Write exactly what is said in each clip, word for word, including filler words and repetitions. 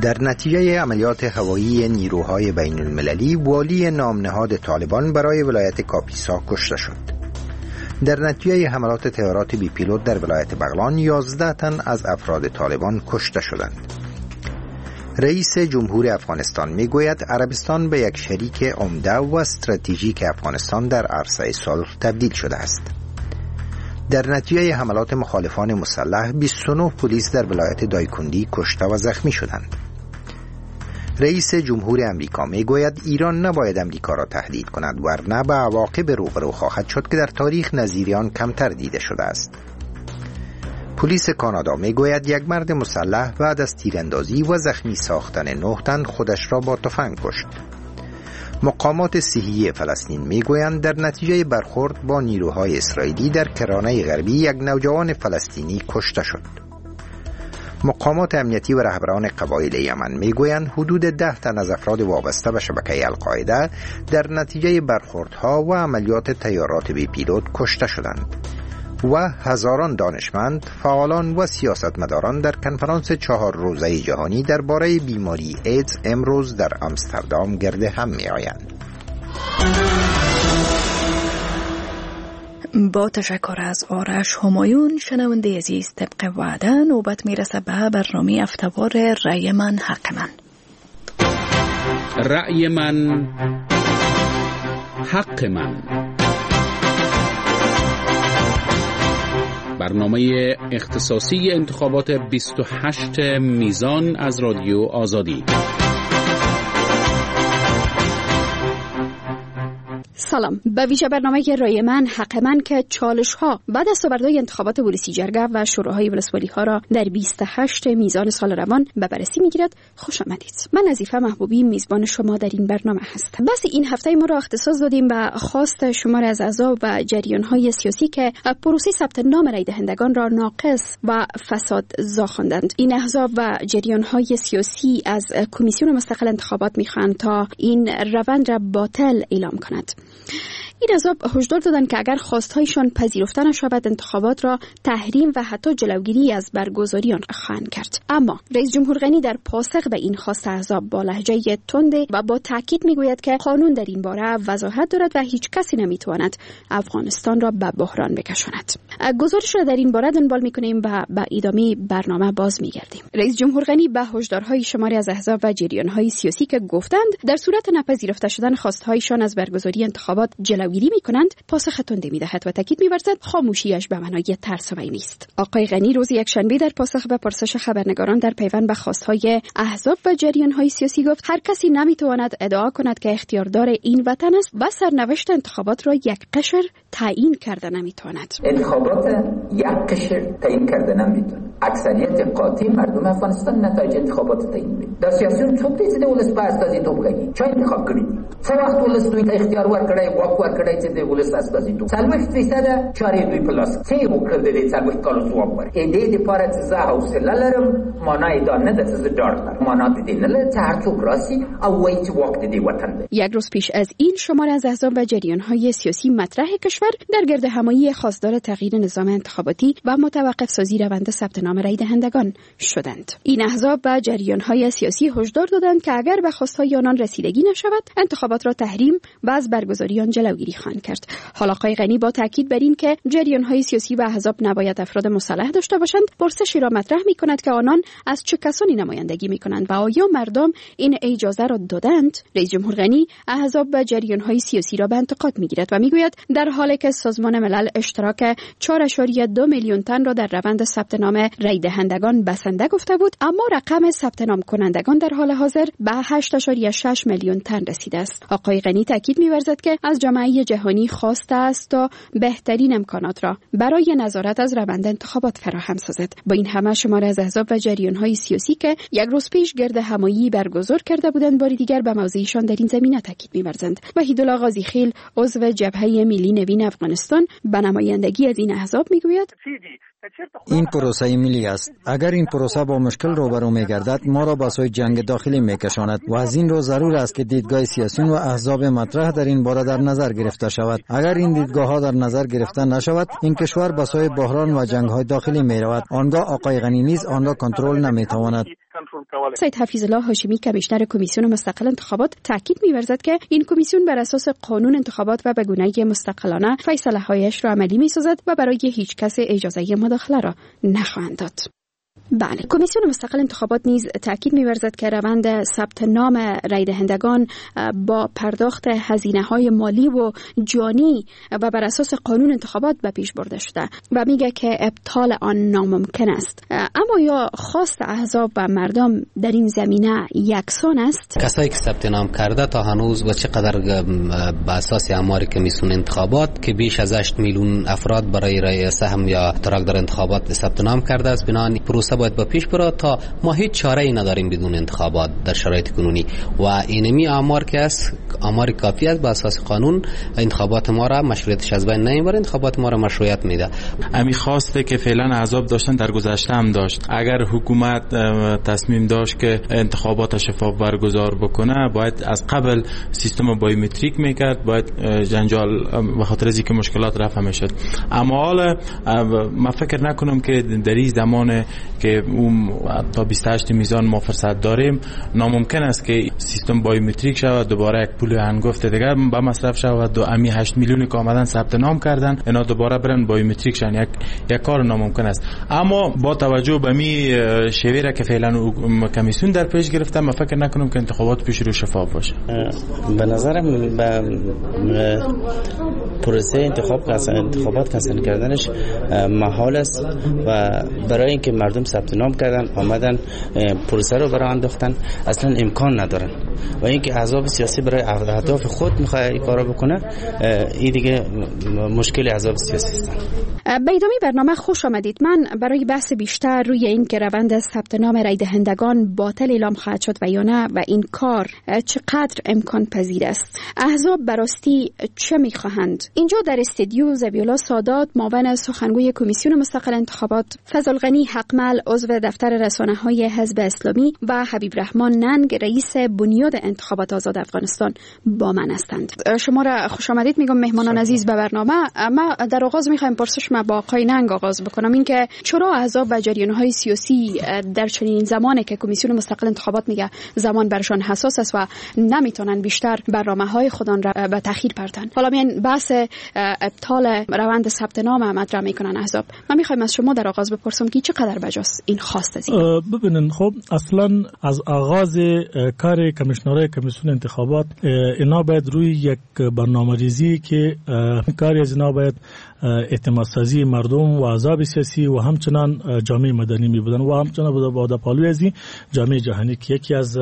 در نتیجه عملیات هوایی نیروهای بین المللی، والی نامنهاد طالبان برای ولایت کاپیسا کشته شد. در نتیجه حملات طیارات بی پیلوت در ولایت بغلان، یازده تن از افراد طالبان کشته شدند. رئیس جمهور افغانستان میگوید عربستان به یک شریک عمده و استراتژیک افغانستان در عرصه صلح تبدیل شده است. در نتیجه حملات مخالفان مسلح، بیست و نه پلیس در ولایت دایکندی کشته و زخمی شدند. رئیس جمهور امریکا میگوید ایران نباید امریکا را تهدید کند، ورنه به عواقب روبرو خواهد شد که در تاریخ نظیر آن کمتر دیده شده است. پلیس کانادا میگوید یک مرد مسلح بعد از تیراندازی و زخمی ساختن نه تن خودش را با تفنگ کشت. مقامات صحی فلسطین میگویند در نتیجه برخورد با نیروهای اسرائیلی در کرانه غربی یک نوجوان فلسطینی کشته شد. مقامات امنیتی و رهبران قبایل یمن میگویند حدود ده تن از افراد وابسته به شبکه القاعده در نتیجه برخوردها و عملیات طیارات بی پیلوت کشته شدند و هزاران دانشمند، فعالان و سیاستمداران در کنفرانس چهار روزه جهانی درباره بیماری ایدز امروز در آمستردام گرد هم می آیند. با تشکر از آرش همایون. شنونده عزیز، طبق وعده نوبت می رسه به برنامه افتوار رأی من حق من. رأی من حق من، برنامه اختصاصی انتخابات بیست و هشت میزان از رادیو آزادی. سلام. به ویژه برنامه رای من حق من که چالش ها بعد از سوبردهای انتخابات ولسی جرگه و شوراهای ولسوالی ها را در بیست و هشت میزان سال روان به بررسی میگیرد. خوش آمدید. من نظیفه محبوبی میزبان شما در این برنامه هستم. بس این هفته ما را اختصاص دادیم به خواست شمار از اعضا و جریان های سیاسی که پروسه ثبت نام رای دهندگان را ناقص و فسادزا خواندند. این احزاب و جریان های سیاسی از کمیسیون مستقل انتخابات میخواهند تا این روند را باطل اعلام کند. این احزاب هشدار دادند که اگر خواستهایشان پذیرفته نشود انتخابات را تحریم و حتی جلوگیری از برگزاری آن خواهند کرد. اما رئیس جمهور غنی در پاسخ به این خواست احزاب با لهجه تند و با تاکید میگوید که قانون در این باره وضاحت دارد و هیچ کسی نمیتواند افغانستان را به بحران بکشاند. گزارش را در این باره دنبال میکنیم و به ادامه برنامه باز میگردیم. رئیس جمهور غنی به هشدارهای شماری از احزاب و جریانهای سیاسی که گفتند در صورت نپذیرفته شدن خواستهایشان از برگزاری انتخابات جلوگیری میکنند پاسخ تندی میدهد و تاکید می‌ورزد خاموشیش به معنای ترس‌آوری نیست. آقای غنی روز یکشنبه در پاسخ به پرسش خبرنگاران در پیوند به خواستهای احزاب و جریانهای سیاسی گفت هر کسی نمیتواند ادعا کند که اختیاردار این وطن است و سرنوشت انتخابات را یک قشر تعیین کرده نمیتواند. انتخابات یک قشر تعیین کرده نمیتونه. اکثریت قاطع مردم افغانستان نتایج انتخابات تعیین می‌کنه. در سیاست څوک دې د ولس په اساسي توګه کوي چا انتخاب کړي څو وخت ولس دوی ته اختیار ورکړی واک ورکړی چې د ولس اساسي توګه څلوېښت فیصده چارې دوی په لاس څه یې وکړل د دې څلوېښت کالو ځواب ورکړي دې دپاره چې زه حوصله لرم معنا یې دا نه ده چې زه ډاډ لرم معنا د دې نه لري چې هر څوک راسي او وایي چې واک د دې وطن دی. یک روز پیش از این شمار از احزاب و جریان‌های سیاسی مطرح کشور در گرد همایی خواستار تغییر نظام انتخاباتی و متوقف سازی روند ثبت نام رای دهندگان شدند. این احزاب و جریان‌های سیاسی هشدار دادند که اگر به خواستهای آنان رسیدگی نشود انتخابات را تحریم و از برگزاری آن جلوگیری خواهند کرد. حال آقای غنی با تاکید بر این که جریان‌های سیاسی و احزاب نباید افراد مسلح داشته باشند پرسشی را مطرح می‌کند که آنان از چه کسانی نمایندگی می‌کنند و آیا مردم این اجازه را دادند؟ رئیس جمهور غنی احزاب و جریان‌های سیاسی را به انتقاد می‌گیرد و می‌گوید در حالی که سازمان ملل اشتراک چهار ممیز دو میلیون تن را در روند ثبت نام رای دهندگان بسنده گفته بود اما رقم ثبت نام کنندگان در حال حاضر به هشت ممیز شش میلیون تن رسیده است. آقای غنی تاکید می‌ورزد که از جامعه جهانی خواسته است تا بهترین امکانات را برای نظارت از روند انتخابات فراهم سازد. با این همه شمار از احزاب و جریان‌های سیاسی که یک روز پیش گرد همایی برگزار کرده بودند بار دیگر به موضعشان در این زمینه تاکید می‌ورزند. وحیدالله قاضیخیل عضو جبهه ملی نوین افغانستان به نمایندگی از این احزاب می‌گوید این پروسه ملی است. اگر این پروسه با مشکل روبرو می‌گردد ما را به سوی جنگ داخلی می‌کشاند و از این رو ضرور است که دیدگاه سیاسیون و احزاب مطرح در این باره در نظر گرفته شود. اگر این دیدگاه‌ها در نظر گرفته نشود این کشور به سوی بحران و جنگ‌های داخلی می‌رود. آنگاه آقای غنی نیز آن را کنترل نمی‌تواند. کنترل کولی. سید حفیظ الله هاشمی کمیشنر کمیسیون مستقل انتخابات تاکید می‌ورزد که این کمیسیون بر اساس قانون انتخابات و به گونه‌ای مستقلانه فیصله‌هایش را عملی می‌سازد و برای هیچ کس اجازه مداخله را نخواهند داد. بله، کمیسیون مستقل انتخابات نیز تاکید می‌ورزد که روند ثبت نام رای دهندگان با پرداخت هزینه‌های مالی و جانی و بر اساس قانون انتخابات به پیش برده شده و میگه که ابطال آن ناممکن است. اما یا خواست احزاب و مردم در این زمینه یکسان است؟ کسایی که ثبت نام کرده تا هنوز و چقدر به اساس آمار کمیسیون انتخابات که بیش از هشت میلیون افراد برای رای سهم یا اشتراک در انتخابات ثبت نام کرده است، بنابراین پروسه باید با پیش بره تا ما هیچ چاره ای نداریم بدون انتخابات در شرایط کنونی و اینمی آمار که است آمار کافی است. با اساس قانون انتخابات ما را مشروعیتش از بین نمیبره، انتخابات ما را مشروعیت میده. امی خواسته که فعلا احزاب داشتن در گذشته هم داشت. اگر حکومت تصمیم داشت که انتخابات شفاف برگزار بکنه باید از قبل سیستم بایومتریک میکرد، باید جنجال به خاطر از اینکه مشکلات رفع میشد. اما حالا ما فکر نکنم که در این زمان که اون تا بیست و هشت میزان ما فرصت داریم ناممکن است که سیستم بایومتریک شود، دوباره یک پول هنگفت دیگر به مصرف شود، دو امی هشت میلیونی که آمدن ثبت نام کردن اینا دوباره برن بایومتریک شن. یک یک کار ناممکن است. اما با توجه به می شیوه که فعلا کمیسیون در پیش گرفته من فکر نکنم که انتخابات پیش رو شفاف باشه. به نظرم به پروسه انتخاب انتخابات کنسل کردنش محال است و برای اینکه مردم ثبت نام کردن آمدن پروسه رو برای انداختن اصلا امکان ندارن و اینکه احزاب سیاسی برای اهداف خود میخواد این کارو بکنه این دیگه مشکل احزاب سیاسی است. به ادامه برنامه خوش آمدید. من برای بحث بیشتر روی این که روند ثبت نام رای دهندگان باطل اعلام خواهد شد و یا نه و این کار چقدر امکان پذیر است، احزاب براستی چه میخواهند؟ اینجا در استودیو زبیولا سادات معاون سخنگوی کمیسیون مستقل انتخابات، فضل غنی حقمل عضو دفتر رسانه‌های حزب اسلامی و حبیب رحمان ننگ رئیس بنیاد انتخابات آزاد افغانستان با من هستند. شما را خوش آمدید میگم مهمانان عزیز به برنامه. ما در آغاز میخوایم پرسش ما با آقای ننگ آغاز بکنم، اینکه چرا احزاب و جریان‌های سیاسی در چنین زمانی که کمیسیون مستقل انتخابات میگه زمان برشان حساس است و نمیتونن بیشتر برنامه‌های خودان را به تأخیر پرتن، حالا میان بحث ابطال روند ثبت نام مطرح میکنن احزاب. من میخوایم از شما در آغاز بپرسم که چقدر بجاست این خواست از این؟ ببینن خب اصلا از آغاز کار کمیشنرای کمیسیون انتخابات اینا باید روی یک برنامه‌ریزی که کاری از اینا باید اعتماد سازی مردم و احزاب سیاسی و همچنان جامعه مدنی می بودن و همچنان با دپالوی از جامعه جهانی که یکی از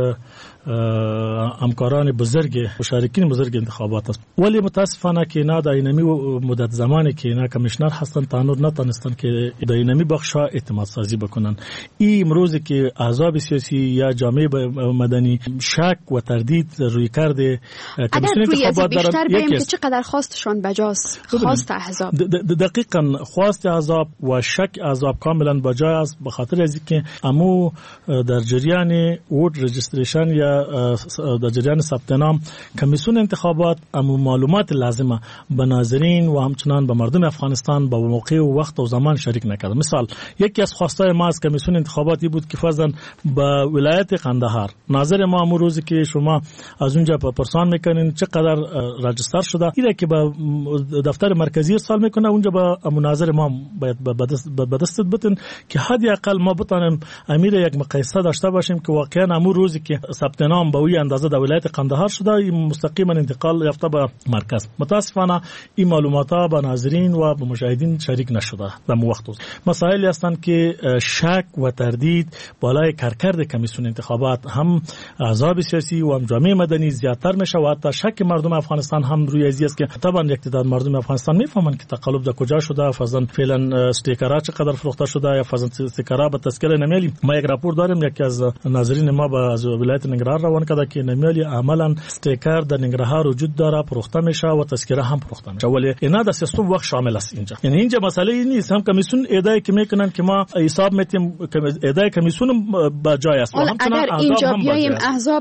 همکاران بزرگ مشارکین بزرگ انتخابات است. ولی متاسفانه که اینا در اینمی مدت زمانی که اینا کمیشنر هستن تانور نتونستن که در اینمی بخشا اعتماد سازی بکنن. این امروز که احزاب سیاسی یا جامعه مدنی شک و تردید روی کرده کمیسیون انتخابات دارن، یکی که چقدر خواستشان بجاست خواست احزاب دقیقاً خواست احزاب و شک احزاب کاملا بجای است، به خاطر از اینکه امو در جریان ووت رجستریشن یا در جریان ثبت نام کمیسیون انتخابات امو معلومات لازمه به ناظرین و همچنان به مردم افغانستان با موقع و وقت و زمان شریک نکرد. مثال یکی از خواستای ما از کمیسیون انتخاباتی بود که فرضاً به ولایت قندهار ناظر ما امو روزی که شما از اونجا پرسان میکنین چقدر رجستر شده، اینه که به دفتر مرکزی ارسال میکنه، اونجا با مناظر ما باید به دست بتن که حدی اقل ما بتونیم امیر یک مقایسه داشته باشیم که واقعا امو روزی که ثبت نام به وی اندازه در ولایت قندهار شده مستقیما انتقال یافته به مرکز. متاسفانه این معلومات ها به ناظرین و به مشاهدین شریک نشده. در مو وقت مسائلی هستند که شک و تردید بالای کارکرد کمیسیون انتخابات هم احزاب سیاسی و هم جامعه مدنی زیادتر میشه و حتی شک مردم افغانستان هم روی ازی است که طبعا یک تعداد مردم افغانستان میفهمن که تقلب در کجا شده، فعلا فعلا استیکرها چقدر فروخته شده یا فعلا استیکرها به تذکره نمیلی. ما یک راپور داریم، یکی از ناظرین ما با از ولایت ننگرهار کار روان کرده که نمیالی عملا استیکر در ننگرهار وجود داره، فروخته میشه و تذکره هم فروخته میشه، ولی اینا در سیستم وقت شامل است اینجا. یعنی اینجا مسئله این نیست، هم کمیسیون ادعای که میکنن که ما حساب میتیم، ادعای کمیسیون با جای است. اگر اینجا بیایم احزاب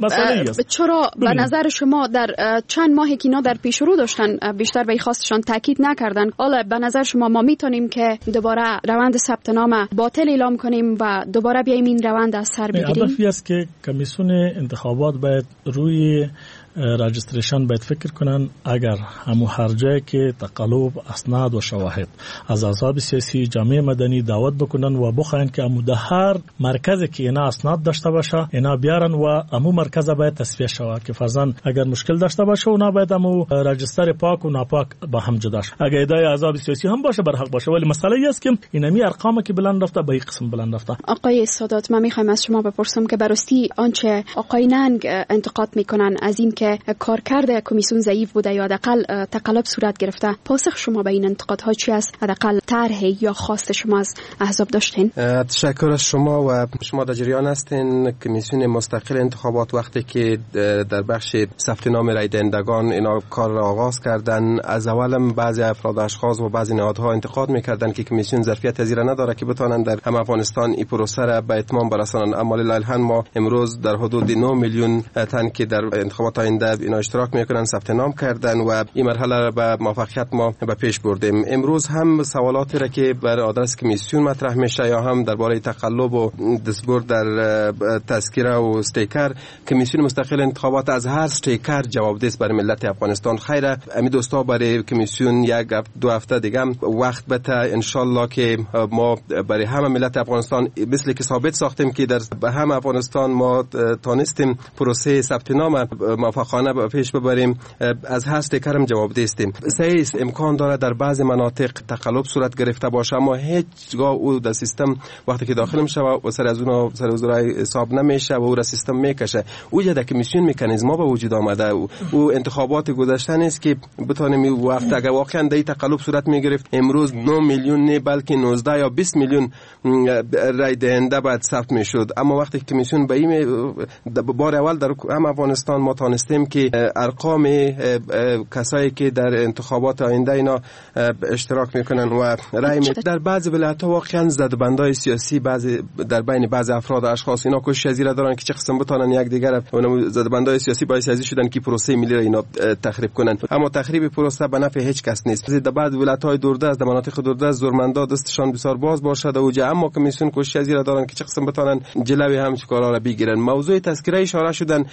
چرا به نظر شما در چند ماهی که اینا در پیش رو داشتن بیشتر به خواستشان تاکید نکردن، حالا به نظر شما ما میتونیم که دوباره روند ثبت نام باطل اعلام کنیم و دوباره بیایم این روند از سر بگیریم؟ هدفی است که کمیسیون انتخابات باید روی راجستریشن باید فکر کنن اگر همو هر جایی که تقلب اسناد و شواهد از احزاب سیاسی جامعه مدنی دعوت بکنن و بخواین که همو ده هر مرکزی که اینا اسناد داشته باشه اینا بیارن و همو مرکز باید تصفیه شود که فرضاً اگر مشکل داشته باشه اونا باید همو راجستر پاک و ناپاک با هم جدا شه. اگر ادعای احزاب سیاسی هم باشه بر حق باشه، ولی مسئله ای است که اینمی ارقامی که بلند رفته به این قسم بلند رفته. آقای سادات، من میخوایم از شما بپرسم که براستی آنچه آقای ننگ انتقاد میکنن از این که کارکرد کمیسیون ضعیف بوده یا حداقل تقلب صورت گرفته، پاسخ شما به این انتقادها چی است؟ حداقل طرح یا خواست شما از احزاب داشتین؟ تشکر از شما و شما در جریان هستین. کمیسیون مستقل انتخابات وقتی که در بخش ثبت نام رای دهندگان اینا کار را آغاز کردن، از اولم بعضی افراد اشخاص و بعضی نهادها انتقاد میکردن که کمیسیون ظرفیت از این نداره که بتونن در هم افغانستان این پروسه را به اتمام برسانن. اما للحال ما امروز در حدود نه میلیون تن که در انتخابات آینده اینا اشتراک میکنن ثبت نام کردن و این مرحله را به موفقیت ما به پیش بردیم. امروز هم سوالاتی را که بر آدرس کمیسیون مطرح میشه یا هم درباره تقلب و دستبرد در تذکره و استیکر، کمیسیون مستقل انتخابات از هر استیکر جوابدهی است برای ملت افغانستان. خیره امی دوستا برای کمیسیون یک دو هفته دیگه وقت بده ان شاء الله که ما برای همه ملت افغانستان مثل که ثابت ساختیم که در همه افغانستان ما تانستیم پروسه ثبت نام موفقانه به پیش ببریم، از هر استیکر هم جوابدهی هستیم. صحیح امکان داره در بعضی مناطق تقلب صورت گرفته باشه، اما هیچگاه او در سیستم وقتی که داخل میشه و سر از اون سر از اون حساب نمیشه و او را سیستم میکشه. او در کمیسیون مکانیزم به وجود آمده. او انتخابات گذشته نیست که بتونیم وقت اگر واقعا در تقلب صورت میگرفت امروز نه میلیون نه بلکه نوزده یا بیست میلیون رای دهنده بعد ثبت میشد. اما وقتی که کمیسیون به این بار اول در هم افغانستان ما تانستیم که ارقام کسایی که در انتخابات آینده اینا اشتراک میکنن و رای می در بعضی ولایت‌ها واقعا زدبندای سیاسی بعضی در بین بعضی افراد و اشخاص اینا کوشش از دارن که چه قسم بتونن یک دیگر اون زدبندای سیاسی باعث ازی شدن که پروسه ملی را اینا تخریب کنن. اما تخریب پروسه به نفع هیچ کس نیست. در بعضی ولایت‌های دوردست در مناطق دوردست زورمندا دستشان بسیار باز باشد و جا اما کمیسیون کوشش از دارن که چه قسم بتونن جلوی همین کارا را بگیرن. موضوع تذکره اشاره شدن،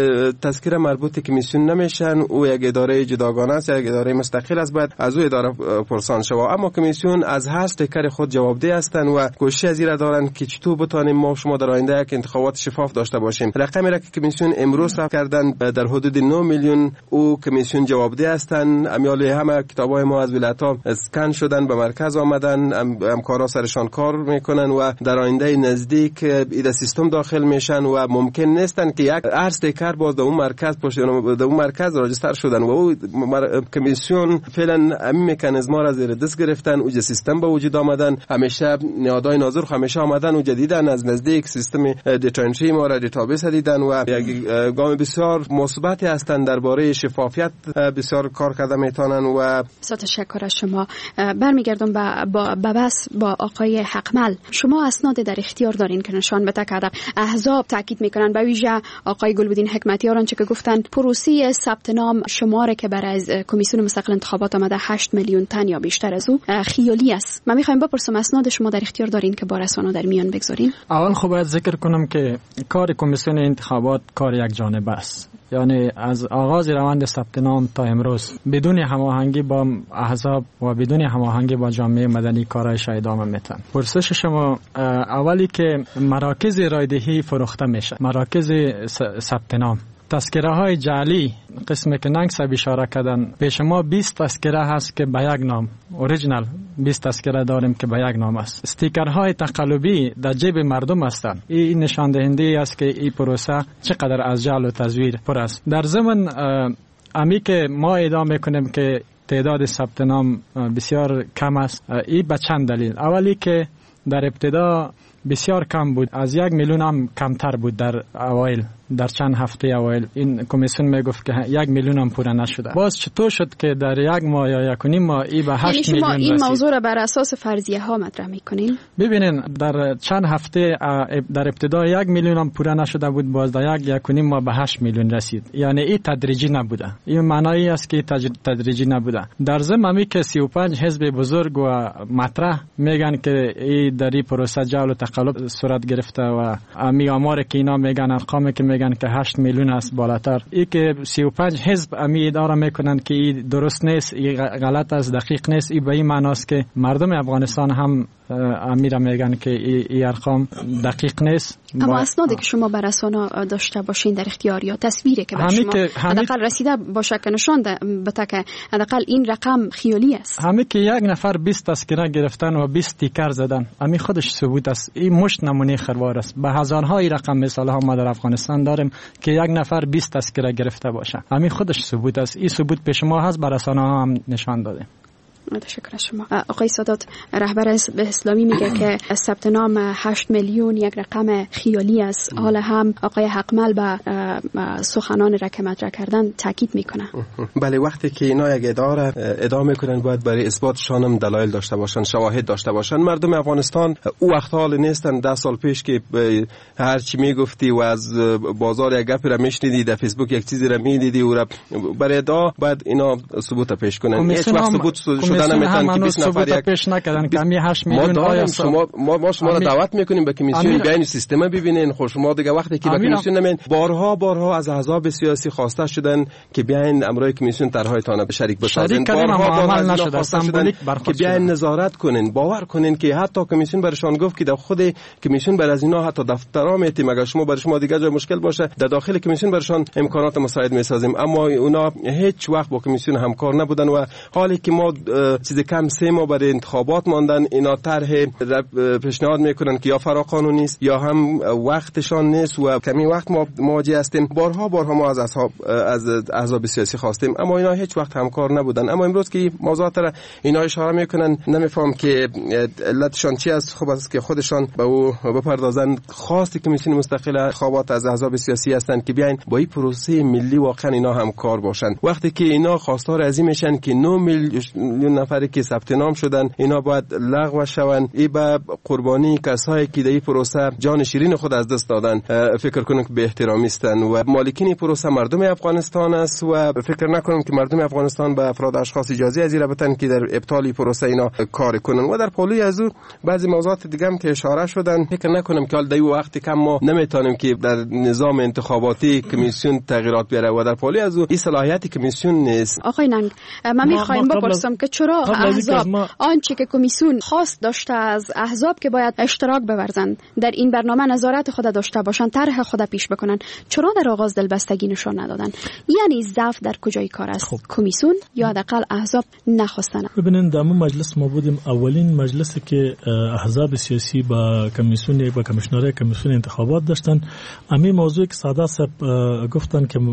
تذکره مربوط کمیسیون نمیشن، او یک اداره جداگانه است، یک اداره مستقل است، باید از او اداره پرسان شود. اما کمیسیون از هر استیکر خود جوابدهی هستند و کوشش از این دارند که چطور بتونیم ما شما در آینده یک انتخابات شفاف داشته باشیم. رقمی را که کمیسیون امروز ثبت کردن در حدود نه میلیون او کمیسیون جوابده هستند. امیال همه کتابای ما از ولایت‌ها اسکن شدن به مرکز آمدن، همکارا سرشان کار میکنن و در آینده نزدیک این سیستم داخل میشن و ممکن نیستن که یک استیکر باز در اون مرکز پشت در اون مرکز راجستر شدن و او کمیسیون فعلا همین مکانیزما را زیر دست گرفتن. او سیستم به وجود آمدن، همیشه نهادهای ناظر همیشه آمدن و جدیدن از نزدیک سیستم دیتا انتری ما را دیتابیس دیدن و یک گام بسیار مثبتی هستند درباره شفافیت بسیار کار کرده میتونن. و تشکر از شما. برمیگردم با با بس با آقای حقمل. شما اسناد در اختیار دارین که نشان بده که احزاب تاکید میکنن، به ویژه آقای گلبدین حکمتیار آنچه که گفتن پروسه ثبت نام شماره که برای از کمیسیون مستقل انتخابات آمده هشت میلیون تن یا بیشتر از او خیالی است. من میخوایم بپرسم اسناد شما در اختیار دارین که با رسانه در میان بگذارین؟ اول خب باید ذکر کنم که کار کمیسیون انتخابات کار یک جانبه است، یعنی از آغاز روند ثبت نام تا امروز بدون هماهنگی با احزاب و بدون هماهنگی با جامعه مدنی کارش ادامه میتن. پرسش شما اولی که مراکز رایدهی فروخته میشه، مراکز ثبت نام، تذکره های جعلی قسمی که ننگ سب اشاره کردن، پیش ما بیست تذکره هست که به یک نام اوریجینال بیست تذکره داریم که به یک نام است. استیکرهای تقلبی در جیب مردم هستند. این نشان دهنده است که این پروسه چقدر از جعل و تزویر پر است. در ضمن امی که ما ادعا میکنیم که تعداد ثبت نام بسیار کم است، این به چند دلیل. اولی که در ابتدا بسیار کم بود، از یک میلیون هم کمتر بود در اوایل در چند هفته اول این کمیسیون میگفت که یک میلیون هم پوره نشده. باز چطور شد که در یک ماه یا یک و نیم ماه ای به هشت میلیون رسید؟ این موضوع را بر اساس فرضیه ها مطرح میکنین؟ ببینین در چند هفته در ابتدا یک میلیون هم پوره نشده بود، باز در یک یک و نیم ماه به هشت میلیون رسید. یعنی این تدریجی نبوده. این معنایی است که تدریجی نبوده. در ضمن که سی و پنج حزب بزرگ و مطرح میگن که این در این پروسه جول و تقلب صورت گرفته و امی آمار که اینا میگن، ارقامی که میگن که هشت میلیون است بالاتر، این که سی و پنج حزب امی اداره میکنن که این درست نیست، این غلط است، دقیق نیست. این به این معناست که مردم افغانستان هم امیر میگن که این ارقام دقیق نیست. اما اسنادی که شما بر اساس داشته باشین در اختیار یا تصویری که بر شما حداقل رسیده باشه که نشان بده که حداقل این رقم خیالی است. همین که یک نفر بیست تذکره گرفتن و بیست تیکر زدن، همین خودش ثبوت است. این مشت نمونه خروار است. به هزارها این رقم مثال ها ما در افغانستان داریم که یک نفر بیست تذکره گرفته باشه. همین خودش ثبوت است. این ثبوت پیش ما هست، بر اساس هم نشان داده. تشکر از شما. آقای سادات، رهبر حزب اسلامی میگه که ثبت نام هشت میلیون یک رقم خیالی است. حالا هم آقای حقمل به سخنان را که مطرح کردن تاکید میکنه. بله، وقتی که اینا یک ادعا ادعا میکنن باید برای اثباتشان هم دلایل داشته باشن، شواهد داشته باشن. مردم افغانستان او وقت حال نیستن ده سال پیش که هر چی میگفتی و از بازار یک گپی را میشنیدی، در فیسبوک یک چیزی را میدیدی و را برای ادعا باید اینا ثبوت پیش کنن. هیچ وقت ثبوت شدن نمیتونن که بیست نفر یک پیش نکردن که همین هشت میلیون آیا شما ما ما شما را دعوت میکنیم به کمیسیون بیان سیستم ببینین. خب شما دیگه وقتی که به کمیسیون نمین، بارها بارها از احزاب سیاسی خواسته شدن که بیاین امرای کمیسیون طرحهایتان به شریک بسازین. بارها بارها خواسته شدن که بیاین نظارت کنین. باور کنین که حتی کمیسیون برشان گفت که در خود کمیسیون بر از اینا حتی دفترا میتیم، اگر شما بر شما دیگه جای مشکل باشه در داخل کمیسیون برشان امکانات مساعد میسازیم. اما اونا هیچ وقت با کمیسیون همکار نبودن و حالی که ما چیز کم سه ماه برای انتخابات ماندن، اینا طرح پیشنهاد میکنن که یا فرا قانونی است یا هم وقتشان نیست و کمی وقت ما مواجه هستیم. بارها بارها ما از اصحاب از احزاب سیاسی خواستیم اما اینا هیچ وقت همکار نبودن. اما امروز که موضوعات را اینا اشاره میکنن، نمیفهم که علتشان چی است. خوب است که خودشان به او بپردازن. خواست کمیسیون مستقل انتخابات از احزاب سیاسی هستند که بیاین با این پروسه ملی واقعا اینا همکار باشن. وقتی که اینا خواستار از این میشن که نه میلیون نفری که ثبت نام شدن اینا باید لغو شوند، ای به قربانی کسایی که در این پروسه جان شیرین خود از دست دادن فکر کنم که به احترامی هستند و مالکین پروسه مردم افغانستان است و فکر نکنم که مردم افغانستان به افراد اشخاص اجازه از این بدن که در ابطال پروسه اینا کار کنن. و در پالوی از او بعضی موضوعات دیگه هم که اشاره شدن، فکر نکنم که حال در وقتی کم ما نمیتونیم که در نظام انتخاباتی کمیسیون تغییرات بیاره و در پالوی از او این صلاحیت کمیسیون نیست. آقای ننگ، من میخوایم بپرسم که چرا احزاب آنچه که کمیسیون خواست داشته از احزاب که باید اشتراک بورزند در این برنامه نظارت خود داشته باشند، طرح خود پیش بکنن، چرا در آغاز دلبستگی نشان ندادن؟ یعنی ضعف در کجای کار است؟ خب. کمیسیون یا حداقل احزاب نخواستن؟ ببینید در اون مجلس ما بودیم، اولین مجلسی که احزاب سیاسی با کمیسیون با کمیشنر کمیسیون انتخابات داشتن، همین موضوعی که ساده صاحب گفتن که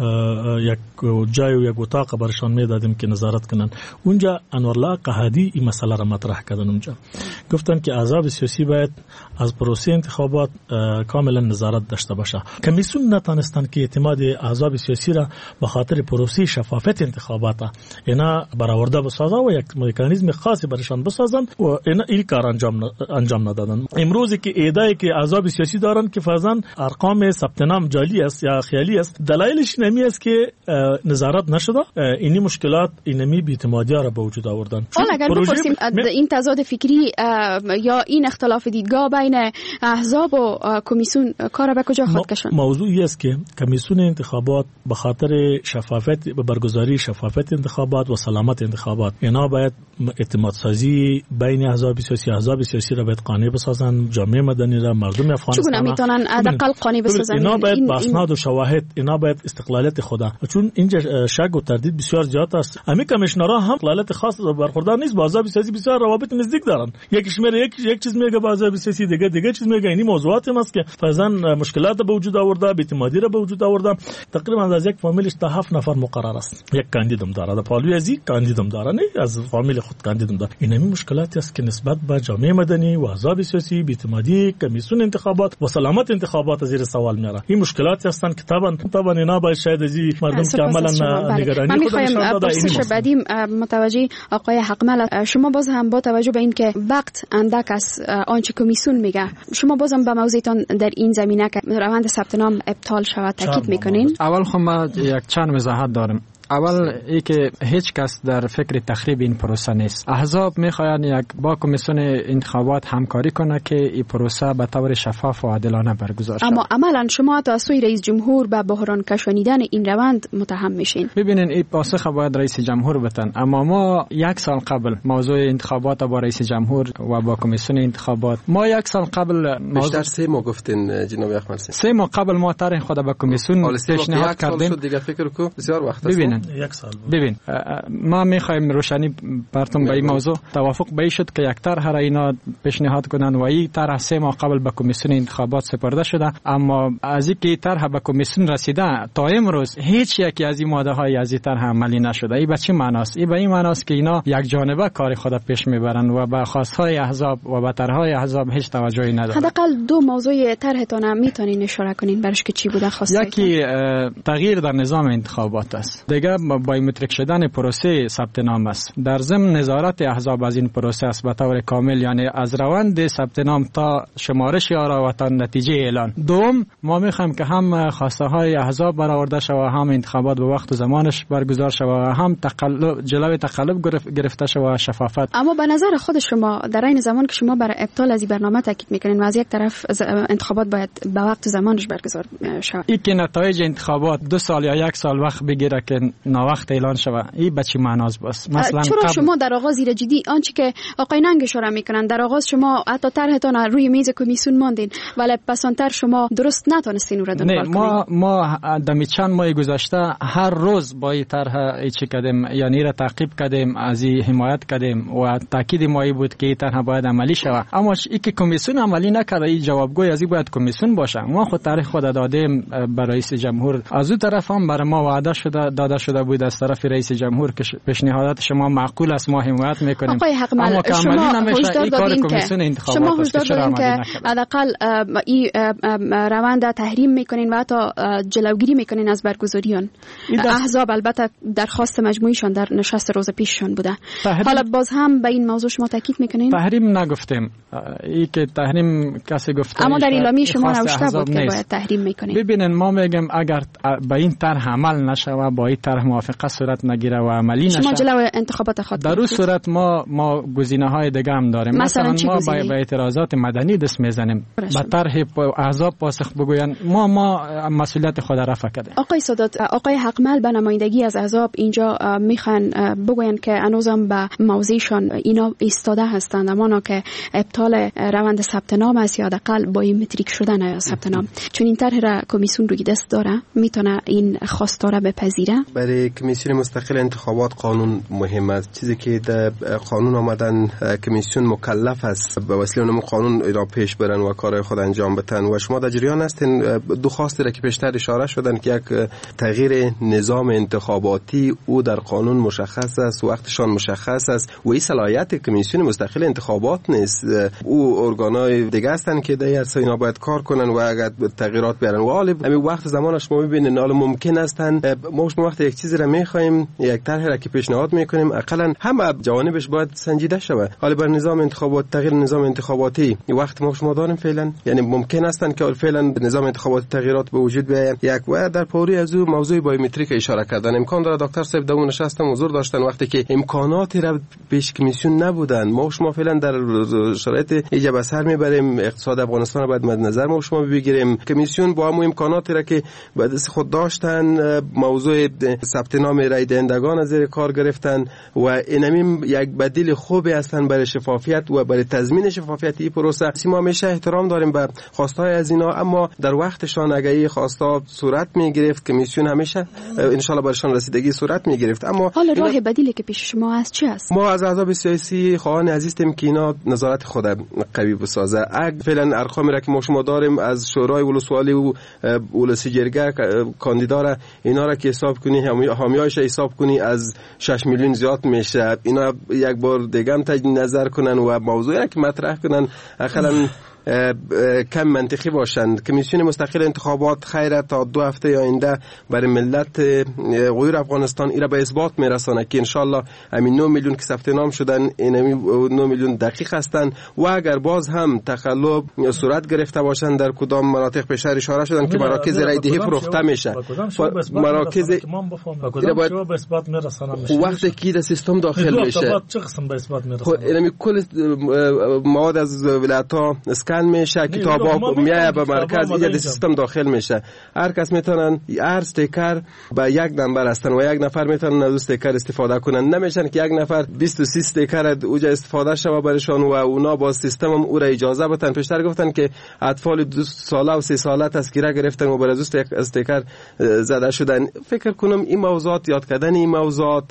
یک جای و یک اتاق برشان میدادیم که نظارت کنن. اونجا انورالله قحادی این مسئله را مطرح کردن. اونجا گفتن که احزاب سیاسی باید از پروسه انتخابات کاملا نظارت داشته باشه. کمیسیون نتونستن که اعتماد احزاب سیاسی را به خاطر پروسه شفافیت انتخابات اینا برآورده بسازن و یک مکانیزم خاصی برشان بسازن و اینا این کار انجام انجام ندادن. امروزی که ایده که احزاب سیاسی دارن که فرضاً ارقام ثبت نام جعلی است یا خیالی است، دلایلش نمی است که نظارت نشده. اینی مشکلات اینمی بی‌اعتمادی را به وجود آوردن. حالا اگر بپرسیم این تضاد فکری یا این اختلاف دیدگاه بین احزاب و کمیسیون کار به کجا خود کشاند؟ موضوعی است که کمیسیون انتخابات به خاطر شفافیت به برگزاری شفافیت انتخابات و سلامت انتخابات اینا باید اعتماد سازی بین احزاب سیاسی احزاب سیاسی را باید قانع بسازن، جامعه مدنی را، مردم افغانستان چگونه میتونن حداقل قانع بسازن؟ اینا باید با اسناد و شواهد، اینا باید استقلالیت خدا، چون اینجا شک و تردید بسیار زیاد است. همین کمیشنرها هم استقلالیت خاص برخوردار نیست، با احزاب سیاسی بسیار روابط نزدیک دارن. یکیش میره یک یک چیز میگه، با احزاب سیاسی دیگه دیگه چیز میگه. این موضوعات است که فرضاً مشکلات به وجود آورده، بی‌اعتمادی را به وجود آورده. تقریبا از یک فامیلش تا هفت نفر مقرر است. یک کاندیدم داره، در پالوی ازی کاندیدم داره، نه از فامیل خود کاندید داد. این همین مشکلاتی است که نسبت به جامعه مدنی و احزاب سیاسی، بی‌اعتمادی، کمیسیون انتخابات و سلامت انتخابات زیر سوال میاره. این مشکلاتی هستند که طبعا طبعا اینا باید شاید از مردم که عملا نگرانی خود نشان داده. این بعدی متوجه آقای حقمل، شما باز هم با توجه به این که وقت اندک است آنچه کمیسیون میگه، شما بازم به موضوعتان در این زمینه که روند ثبت نام ابطال شود تاکید میکنین؟ اول خب ما یک چند وضاحت دارم. اول ای که هیچ کس در فکر تخریب این پروسه نیست. احزاب میخواین یک با کمیسیون انتخابات همکاری کنه که این پروسه به طور شفاف و عادلانه برگزار شود. اما عملا شما تا سوی رئیس جمهور به بحران کشانیدن این روند متهم میشین. ببینین این پاسخ باید رئیس جمهور بتن، اما ما یک سال قبل موضوع انتخابات با رئیس جمهور و با کمیسیون انتخابات ما یک سال قبل بیشتر سه ماه گفتین جناب احمد سه ماه قبل ما طرح خود به کمیسیون پیشنهاد کردیم. دیگه فکر کو بسیار وقت است. یک سال ببین ما میخوایم روشنی براتون به این موضوع توافق به شد که یک طرح را اینا پیشنهاد کنن و این طرح سه ماه قبل به کمیسیون انتخابات سپرده شده، اما از اینکه طرح به کمیسیون رسیده تا امروز هیچ یکی از این ماده های از این طرح عملی نشده. این به چه معناست؟ این به این معناست که اینا یک جانبه کار خود پیش میبرن و به خواستهای احزاب و به طرحهای احزاب هیچ توجهی ندارن. حداقل دو موضوع طرحتون میتونین اشاره کنین برش که چی بوده خواسته؟ یکی تغییر در نظام انتخابات است، دیگه بایومتریک شدن پروسه ثبت نام است. در ضمن نظارت احزاب از این پروسه است به طور کامل، یعنی از روند ثبت نام تا شمارش آرا و تا نتیجه اعلان. دوم ما میخوایم که هم خواسته های احزاب برآورده شود، هم انتخابات به وقت و زمانش برگزار شود و هم تقلب جلوی تقلب گرفته شود، شفافیت. اما به نظر خود شما در این زمان که شما برای ابطال از این برنامه تاکید میکنین و از یک طرف انتخابات باید به وقت و زمانش برگزار شود، این که نتایج انتخابات دو سال یا یک سال وقت بگیره که ناوقت اعلان شود، این به چه معناست؟ بس مثلا چرا قبل... شما در آغاز زیر جدی آنچه که آقای ننگ اشاره میکنن در آغاز شما حتی طرحتون روی میز کمیسیون ماندین ولی پسانتر شما درست نتونستین رو دنبال کنین؟ ما ما دمی چند ماه گذشته هر روز با این طرح چی کردیم، یعنی را تعقیب کردیم، از این حمایت کردیم و تاکید ما بود که این طرح باید عملی شود. اما این که کمیسیون عملی نکرده، این جوابگوی از این باید کمیسیون باشه. ما خود طرح خود دادیم به رئیس جمهور، از اون طرف هم برای ما وعده شده داده شده بود از طرف رئیس جمهور که پیشنهادات شما معقول است، ما حمایت میکنیم. آقای حقمل شما هشدار دادین که شما هشدار دادین که حداقل این روند تحریم میکنین و حتی جلوگیری میکنین از برگزاری آن. احزاب البته درخواست مجموعیشان در نشست روز پیششان بوده، حالا باز هم به این موضوع شما تاکید میکنین؟ تحریم نگفتیم، این که تحریم کسی گفته، اما در اعلامیه شما نوشته بود که باید تحریم میکنین. ببینن ما میگم اگر به این طرح عمل نشه و با این طرح موافقه صورت نگیره و عملی نشه، شما جلو انتخابات خود در اون صورت ما ما گزینه‌های دیگه هم داریم. مثلا, مثلا ما با اعتراضات مدنی دست میزنیم، با طرح احزاب پاسخ بگوین، ما ما مسئولیت خود را رفع کردیم. آقای سادات، آقای حقمل به نمایندگی از احزاب اینجا میخوان بگوین که هنوزم به موضعشان اینا ایستاده هستند، اما که ابطال روند ثبت نام است یا حداقل بایومتریک شدن ثبت نام، چون این طرح را کمیسیون روی دست داره، میتونه این خواسته را بپذیره. برای کمیسیون مستقل انتخابات قانون مهم است. چیزی که در قانون آمدن کمیسیون مکلف است به وسیله اون قانون را پیش برن و کارهای خود انجام بدن و شما در جریان هستین. دو خواسته را که پیشتر اشاره شدن که یک تغییر نظام انتخاباتی او در قانون مشخص است، وقتشان مشخص است و این صلاحیت کمیسیون مستقل انتخابات نیست. او ارگانای دیگه هستن که در اینا اینا باید کار کنن و اگر تغییرات بیارن و حالا همین وقت زمانش ما ببینین حالا ممکن هستن ما وقتی یک چیزی را میخوایم، یک طرح را که پیشنهاد میکنیم، اقلا هم جوانبش باید سنجیده شود. حالا بر نظام انتخابات، تغییر نظام انتخاباتی وقت ما شما داریم فعلا، یعنی ممکن هستن که فعلا نظام انتخاباتی تغییرات به وجود بیاید. یک و در پوری از او موضوع بایومتریک اشاره کردن امکان داره. دکتر صاحب دو نشستم حضور داشتن وقتی که امکاناتی را پیش کمیسیون نبودن. ما شما فعلا در شرایط ایجاب اثر میبریم، اقتصاد افغانستان باید مد نظر ما شما بگیریم. کمیسیون با همون امکاناتی را که به دست خود داشتن موضوع ثبت نام رای دهندگان از زیر کار گرفتن و اینم یک بدیل خوبی هستن برای شفافیت و برای تضمین شفافیت این پروسه. ما همیشه احترام داریم به خواستهای از اینا، اما در وقتشان اگر این خواستا صورت میگرفت کمیسیون همیشه ان شاء الله برشان رسیدگی صورت میگرفت. اما حالا راه بدیلی که پیش شما هست چی است؟ ما از احزاب سیاسی خواهان عزیزیم که اینا نظارت خود قوی بسازه. اگر فعلا ارقامی را که ما شما داریم از شورای ولسوالی و ولسی جرگه کاندیدا را اینا را که حساب کنی حامیایش حساب کنی از شش میلیون زیاد میشه. اینا یک بار دیگه هم تجدید نظر کنن و موضوعی که مطرح کنن اقلا کم منطقی باشند. کمیسیون مستقل انتخابات خیره تا دو هفته آینده برای ملت غیر افغانستان ایرا به اثبات میرسانه که انشالله همین نه میلیون که ثبت نام شدن این نه میلیون دقیق هستند و اگر باز هم تخلف صورت گرفته باشند در کدام مناطق به شهر اشاره شدن که مراکز رای دهی فروخته میشه. مراکز ایرا باید وقتی که در سیستم داخل میشه اینمی کل مواد از ولایت‌ها اسکن میشه، کتابا میایه به مرکز اینجا در سیستم داخل میشه. هر کس میتونن هر استیکر به یک نمبر هستن و یک نفر میتونن از استیکر استفاده کنن. نمیشن که یک نفر بیست و سه استیکر اوجا استفاده شوه برشان و اونا با سیستم هم او را اجازه بدن. پیشتر گفتن که اطفال دو ساله و سه ساله تذکره گرفتن و بر از استیکر زده شدن. فکر کنم این موضوعات یاد کردن این موضوعات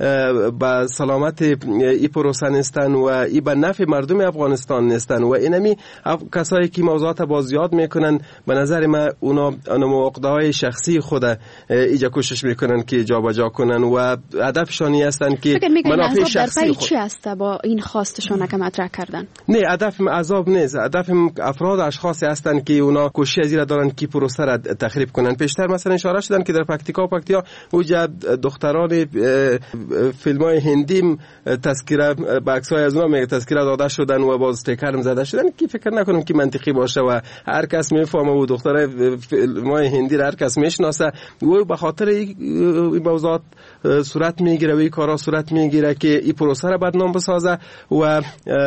با سلامت ای پروسه نیستن و ای به نفع مردم افغانستان نیستن و اینمی کسایی که موضوعات باز یاد میکنن به نظر من اونا مواقعهای شخصی خود ایجا کوشش میکنن که جابجا کنن و هدفشانی هستن که منافع شخصی خود. چی است با این خواستشون که مطرح کردن؟ نه، هدف عذاب نیست. هدف افراد اشخاصی هستن که اونا کوشش ازیرا دارن که پروسه را تخریب کنن. پیشتر مثلا اشاره شدن که در پکتیکا و پکتیا اوجا دختران فیلمای هندی تذکره به عکسای از اونا میگه تذکره داده شدن و باز استیکر زده شدن که فکر نکنم که منطقی باشه و هر کس میفهمه و دختره فیلمای هندی را هر کس میشناسه و به خاطر این موضوعات صورت میگیره و این کارا صورت میگیره که این پروسه را بدنام بسازه و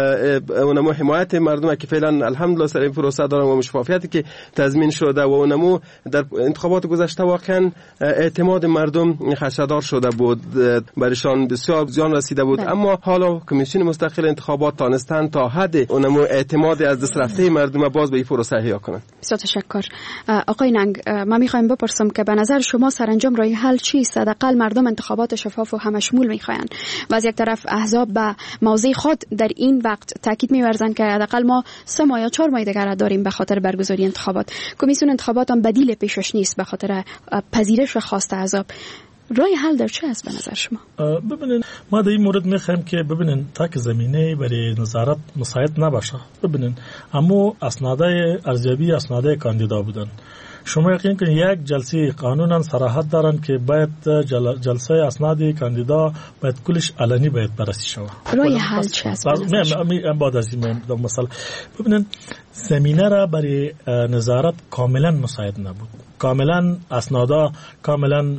اونمو حمایت مردم که فعلا الحمدلله سر این پروسه دارن و مشفافیتی که تضمین شده و اونمو در انتخابات گذشته واقعا اعتماد مردم خدشه‌دار شده بود، برشان بسیار زیان رسیده بود. بله. اما حالا کمیسیون مستقل انتخابات تانستن تا حد اونمو اعتماد از دست رفته مردم باز به این پروسه احیا کنن. بسیار تشکر. آقای ننگ، ما میخوایم بپرسم که به نظر شما سرانجام راه حل چیست؟ حداقل مردم انتخابات شفاف و همشمول میخواین و از یک طرف احزاب به موضع خود در این وقت تاکید می‌ورزند که حداقل ما سه ماه یا چهار ماه دیگر داریم به خاطر برگزاری انتخابات. کمیسیون انتخابات هم بدیل پیشش نیست به خاطر پذیرش خواست احزاب. راه حل در چه است به نظر شما؟ ببینین ما در این مورد میخوایم که ببینین تا که زمینه برای نظارت مساعد نباشه. ببینین اما اسناده ارزیابی اسناده کاندیدا بودن. شما یقین کنید یک جلسه قانونا صراحت دارن که باید جل... جلسه اسناد کاندیدا باید کلش علنی باید بررسی شود. راه حل چه است؟ بعد از این مسئله ببینین زمینه را برای نظارت کاملا مساعد نبود. کاملا اسنادا کاملا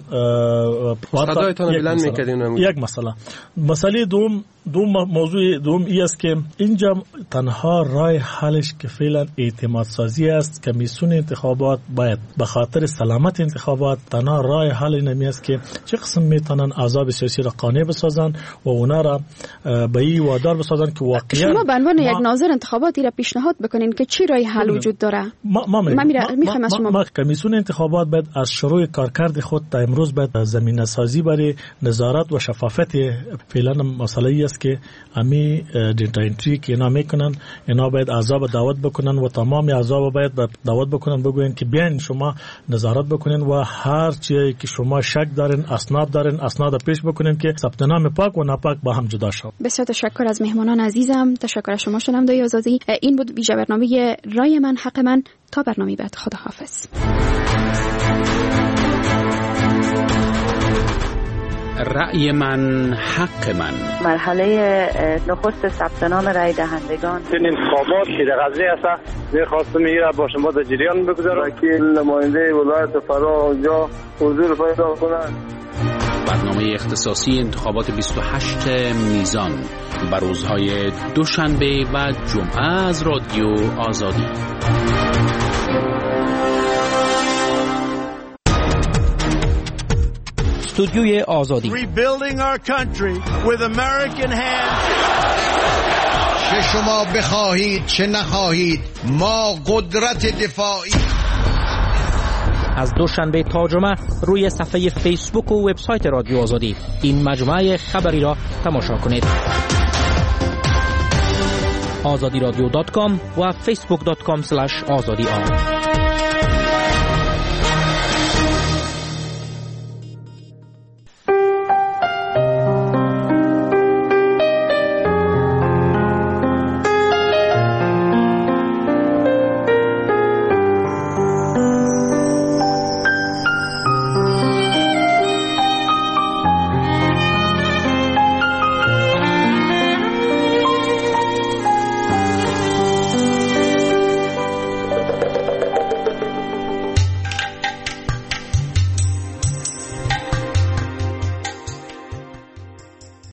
اسنادایتان بلند میکردین. یک مسئله مسئله دوم دوم موضوع دوم ای است که اینجا تنها راه حلش که فعلا اعتماد سازی است. کمیسیون انتخابات باید به خاطر سلامت انتخابات تنها راه حل نمی است که چه قسم میتونن احزاب سیاسی را قانع بسازن و اونا را به این وادار بسازن که واقعا شما به عنوان یک ناظر انتخاباتی را پیشنهاد بکنین که چی راه حل وجود داره. ما ما میخوایم از شما کمیسیون انتخابات باید از شروع کارکرد خود تا امروز باید زمینه سازی برای نظارت و شفافیت. فعلا مسئله ای است که امی دیتا انتری که اینا میکنن اینا باید احزاب دعوت بکنن و تمام احزاب باید دعوت بکنن بگوین که بیاین شما نظارت بکنین و هر چیزی که شما شک دارین اسناد دارین اسناد پیش بکنین که ثبت نام پاک و ناپاک با هم جدا شود. بسیار تشکر از مهمانان عزیزم. تشکر از شما شنونده آزادی. این بود ویژه برنامه رای من حق من. تا برنامه بعد خداحافظ. رأی من حق من. مرحله نخست ثبت نام رای دهندگان. این انتخابات که در قضیه است می‌خواستم میگیره با شما در جریان بگذارم که نماینده ولایت فرا اونجا حضور پیدا کنند. برنامه اختصاصی انتخابات بیست و هشت میزان بر روزهای دوشنبه و جمعه از رادیو آزادی. استودیوی آزادی. Rebuilding our country with American hands. چه شما بخواهید چه نخواهید ما قدرت دفاعی. از دوشنبه تا جمعه روی صفحه فیسبوک و وبسایت رادیو آزادی این مجموعه خبری را تماشا کنید. آزادی رادیو دات کام و فیسبوک دات کام اسلش آزادی آن.